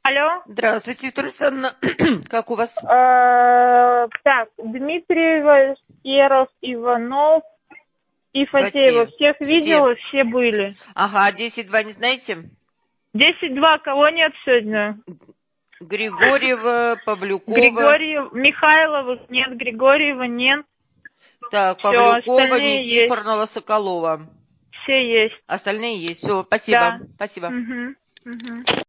Алло. Здравствуйте, Виктория Александровна. Как у вас? Так, Дмитриева, Серов, Иванов и Фатеева. Всех видела, все были. Ага, 10-2 не знаете? 10-2, кого нет сегодня? Григорьева, Павлюкова. Михайлова нет, Григорьева нет. Так, Всё, Павлюкова, остальные Никифорова, есть. Соколова. Все есть. Остальные есть. Все, спасибо. Да. Спасибо. Угу.